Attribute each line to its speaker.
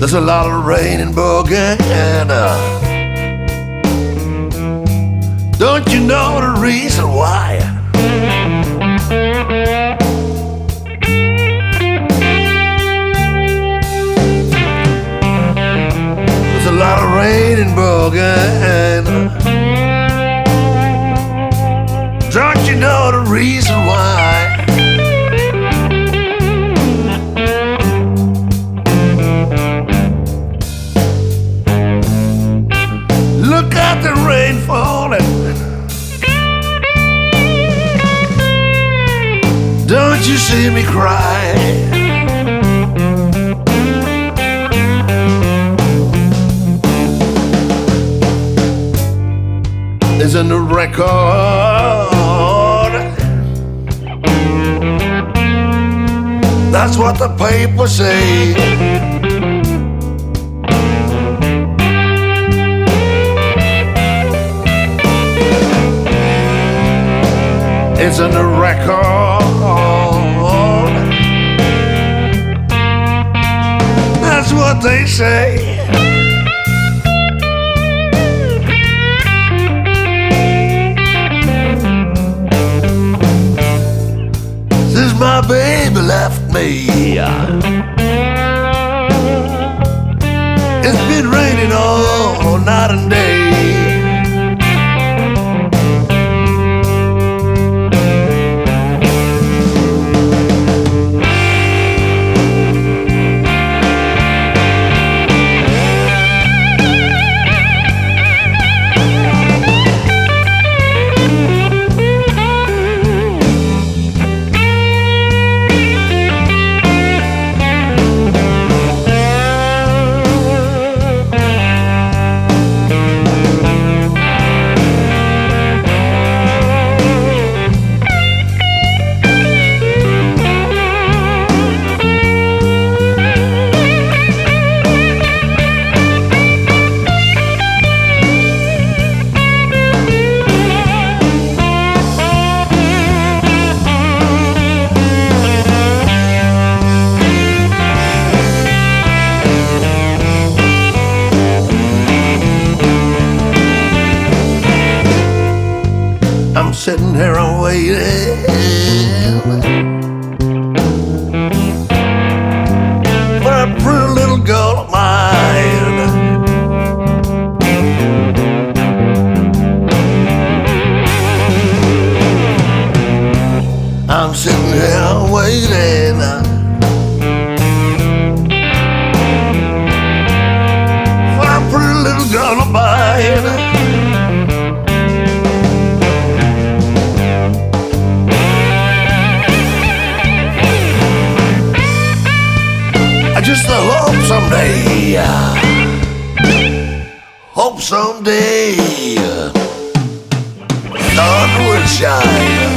Speaker 1: There's a lot of rain in Bogana. Don't you know the reason why? There's a lot of rain in Bogana. Don't you know the reason why? Look at the rain falling. Don't you see me cry? Isn't the record? That's what the papers say. It's in the record. That's what they say. Since my baby left me, it's been raining all night and day. I'm sitting here and waiting for a pretty little girl of mine. I'm sitting here waiting for a pretty little girl of mine. Just a hope someday, sun will shine.